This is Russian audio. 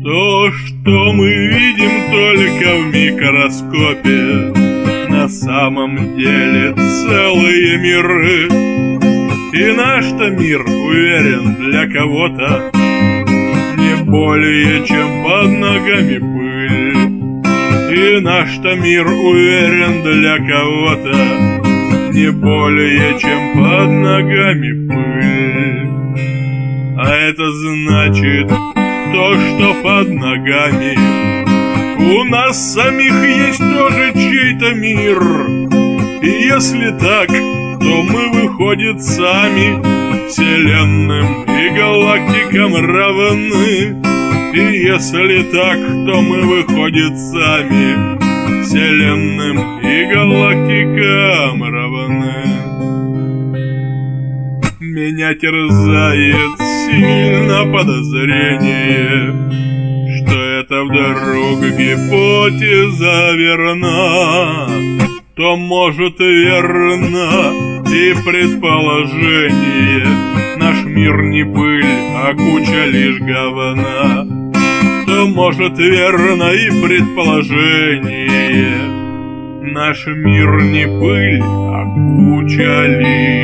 То, что мы видим только в микроскопе, на самом деле целые миры. И наш-то мир, уверен, для кого-то не более, чем под ногами пыль. И наш-то мир, уверен, для кого-то не более, чем под ногами пыль. А это значит то, что под ногами у нас самих есть тоже чей-то мир. И если так, то мы, выходит, сами вселенным и галактикам равны. И если так, то мы, выходит, сами вселенным и галактикам равны. Меня терзает сильно подозрение, что это вдруг гипотеза верна. То, может, верно и предположение: наш мир не пыль, а куча лишь говна. То, может, верно и предположение: наш мир не пыль, а куча лишь